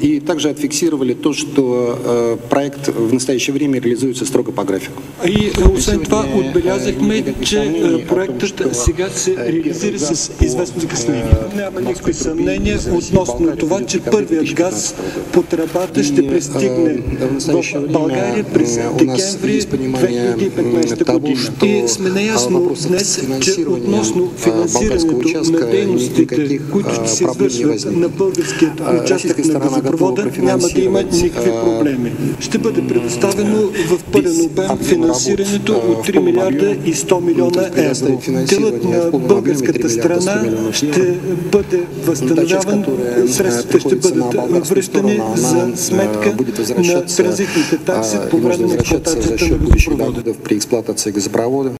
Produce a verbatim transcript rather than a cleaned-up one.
и также отфиксировали то, что проект в настоящее время реализуется строго по графику. И освен това отбелязахме, че проектът сега се реализира с известно закъснение. Няма никакво съмнение относно това, че първият газ по тръбата ще пристигне в България през декември две хиляди и петнадесета година. И сме наясно днес, че относно финансирането на дейностите, които ще се извършват на българският участък на газопровода, няма да има никакви проблеми. Ще бъде предоставено в пълен обем финансирането от три милиарда и сто милиона евро. Делът на българската страна ще бъде възстановяван, средствата ще бъдат връщани за сметка на транзитните такси по време на експлоатацията на газопровода.